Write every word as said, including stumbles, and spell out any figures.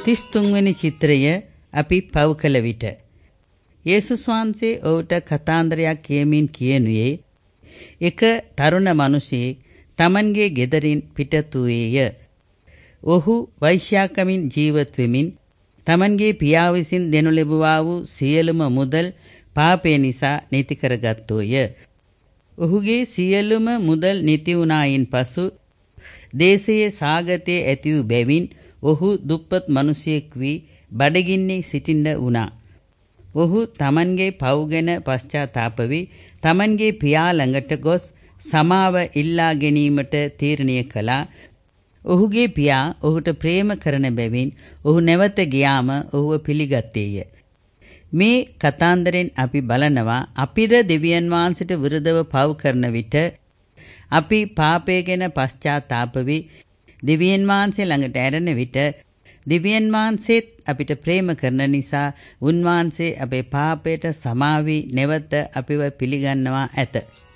තිස් තුන් වෙනි චිත්‍රය අපි පව් කළ විට යේසුස් වහන්සේ ඔහුට කතාන්දරයක් කියමින් කියනුයේ එක තරුණ මිනිසෙක් තමන්ගේ ගෙදරින් පිටත් වූයේය. ඔහු වෛශ්‍යාකමින් ජීවත් වෙමින් තමන්ගේ පියා විසින් දෙනු ලැබුවා වූ සියලුම මුදල් පාපය නිසා නැති කරගත්තෝය. ඔහුගේ සියලුම මුදල් නැති වුණායින් පසු දේශයේ සාගතයේ ඇති වූ බැවින් ඔහු දුප්පත් මිනිසෙක් වී බඩගින්නේ සිටින්න වුණා. ඔහු තමන්ගේ පව් ගැන පශ්චාත්තාප වී තමන්ගේ පියා ළඟට ගොස් සමාව ඉල්ලා ගැනීමට තීරණය කළා. ඔහුගේ පියා ඔහුට ප්‍රේම කරන බැවින් ඔහු නැවත ගියාම ඔහුව පිළිගත්තේය. මේ කතාන්දරෙන් අපි බලනවා අපිද දෙවියන් වහන්සේට විරුද්ධව පව් කරන විට අපි පාපය ගැන පශ්චාත්තාප වී දෙවියන් වහන්සේ ළඟට ඇරෙන විට දෙවියන් වහන්සේත් අපිට ප්‍රේම කරන නිසා උන්වහන්සේ අපේ පාපයට සමාවී නැවත අපිව පිළිගන්නවා ඇත.